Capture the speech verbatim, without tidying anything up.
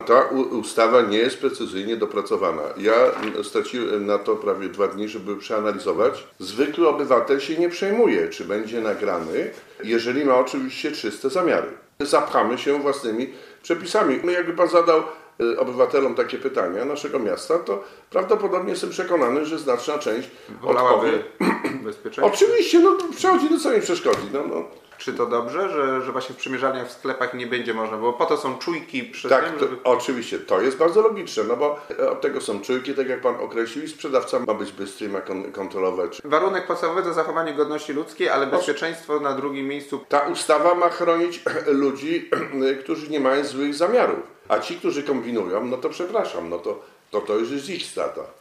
Ta ustawa nie jest precyzyjnie dopracowana. Ja straciłem na to prawie dwa dni, żeby przeanalizować. Zwykły obywatel się nie przejmuje, czy będzie nagrany, jeżeli ma oczywiście czyste zamiary. Zapchamy się własnymi przepisami. My, jakby pan zadał obywatelom takie pytania naszego miasta, to prawdopodobnie jestem przekonany, że znaczna część wolałaby bezpieczeństwo. Oczywiście, no przechodzi, no co mi przeszkodzi. No, no. Czy to dobrze, że, że właśnie w przymierzalniach w sklepach nie będzie można, bo po to są czujki przy tak, tym, to, żeby... oczywiście, to jest bardzo logiczne, no bo od tego są czujki, tak jak pan określił, i sprzedawca ma być bystry, ma kon- kontrolować. Warunek podstawowy to zachowanie godności ludzkiej, ale bezpieczeństwo na drugim miejscu. Ta ustawa ma chronić ludzi, którzy nie mają złych zamiarów, a ci, którzy kombinują, no to przepraszam, no to to, to już jest ich strata.